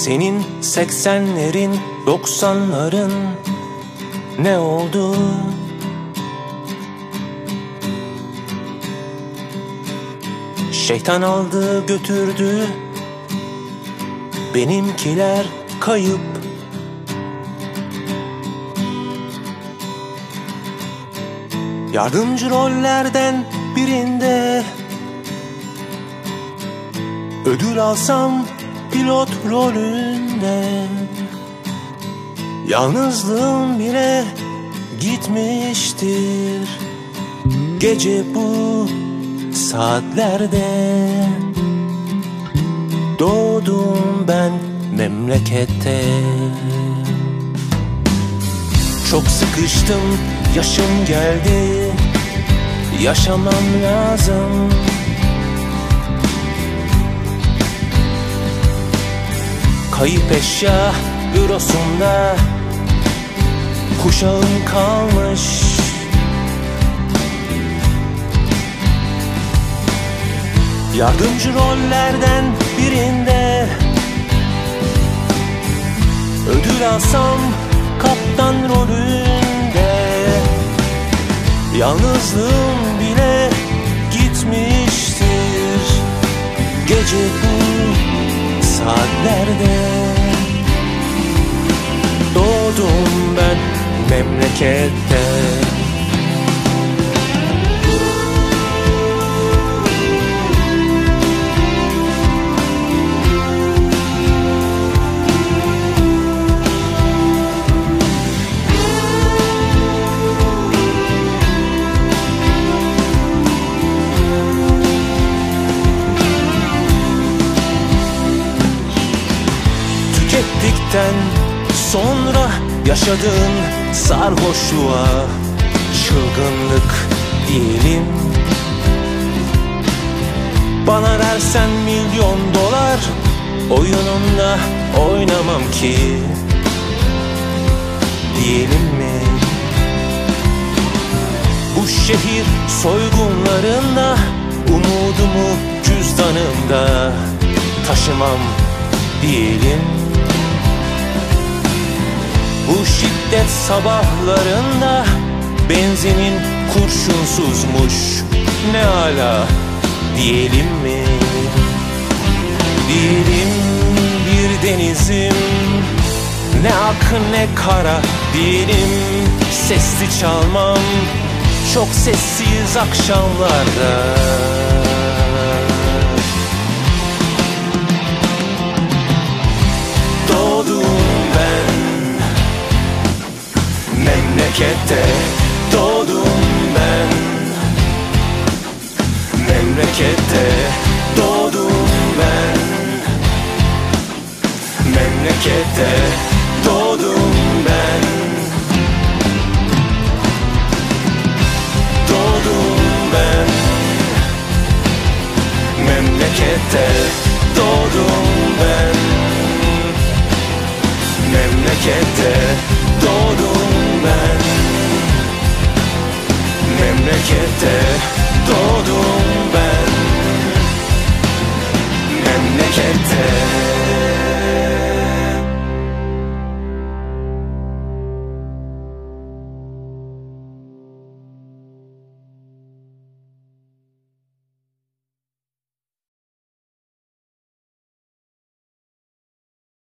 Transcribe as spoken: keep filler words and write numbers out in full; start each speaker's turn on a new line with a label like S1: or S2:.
S1: Senin seksenlerin, doksanların ne oldu? Şeytan aldı götürdü, benimkiler kayıp. Yardımcı rollerden birinde ödül alsam pilot rolünde, yalnızlığım bile gitmiştir gece bu saatlerde. Doğdum ben memlekette. Çok sıkıştım, yaşım geldi, yaşamam lazım. Kayıp eşya bürosunda kuşağım kalmış. Yardımcı rollerden birinde ödül alsam kaptan rolünde, yalnızlığım bile gitmiştir gece bu saatlerde. Doğdum ben memlekette. Tükettikten sonra yaşadığın sarhoşluğa çılgınlık diyelim. Bana versen milyon dolar, oyununda oynamam ki diyelim mi? Bu şehir soygunlarında umudumu cüzdanımda taşımam diyelim. Bu şiddet sabahlarında benzinin kurşunsuzmuş ne ala diyelim mi? Diyelim bir denizim ne ak ne kara, diyelim sesli çalmam çok sessiz akşamlarda. Doğdum ben memlekette, doğdum ben memlekette, doğdum ben memlekette.